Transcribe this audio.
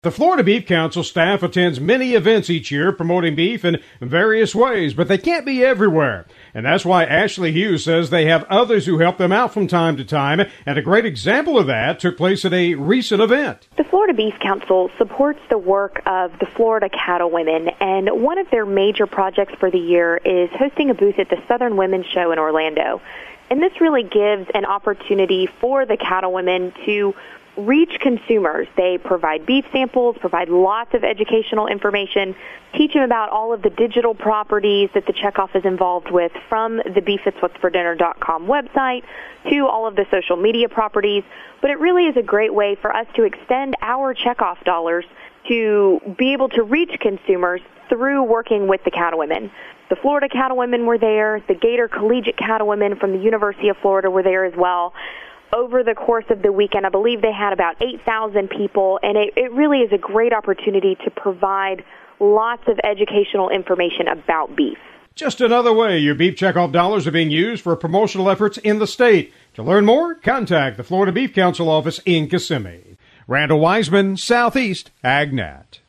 The Florida Beef Council staff attends many events each year promoting beef in various ways, but they can't be everywhere. And that's why Ashley Hughes says they have others who help them out from time to time, and a great example of that took place at a recent event. The Florida Beef Council supports the work of the Florida Cattlewomen, and one of their major projects for the year is hosting a booth at the Southern Women's Show in Orlando. And this really gives an opportunity for the Cattlewomen to reach consumers. They provide beef samples, provide lots of educational information, teach them about all of the digital properties that the checkoff is involved with, from the beefit'swhatsfordinner.com website to all of the social media properties. But it really is a great way for us to extend our checkoff dollars to be able to reach consumers through working with the Cattlewomen. The Florida Cattlewomen were there. The Gator Collegiate Cattlewomen from the University of Florida were there as well. Over the course of the weekend, I believe they had about 8,000 people, and it really is a great opportunity to provide lots of educational information about beef. Just another way your beef checkoff dollars are being used for promotional efforts in the state. To learn more, contact the Florida Beef Council office in Kissimmee. Randall Wiseman, Southeast AgNet.